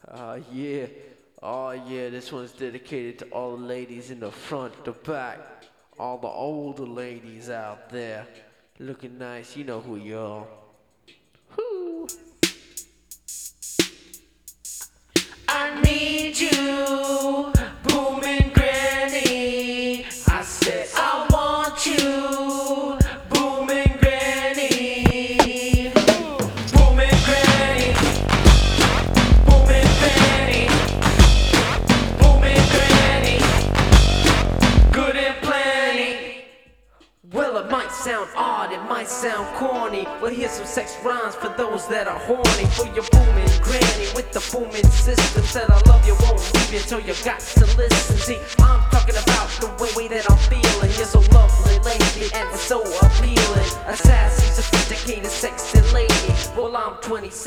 Yeah. Oh yeah, this one's dedicated to all the ladies in the front, the back, all the older ladies out there, looking nice, you know who you are. Whoo. I need you, booming granny. I said I want you, booming granny. Booming granny, booming granny, booming granny, good and plenty. Well, it might sound odd, it might sound corny. Well, here's some sex rhymes for those that are horny. For your booming granny with the booming system. Said I love you, won't leave you, so you got to listen. See, I'm talking about the way that I'm feeling. You're so lovely lately and so appealing. A sassy, sophisticated, sexy lady. Well, I'm 27.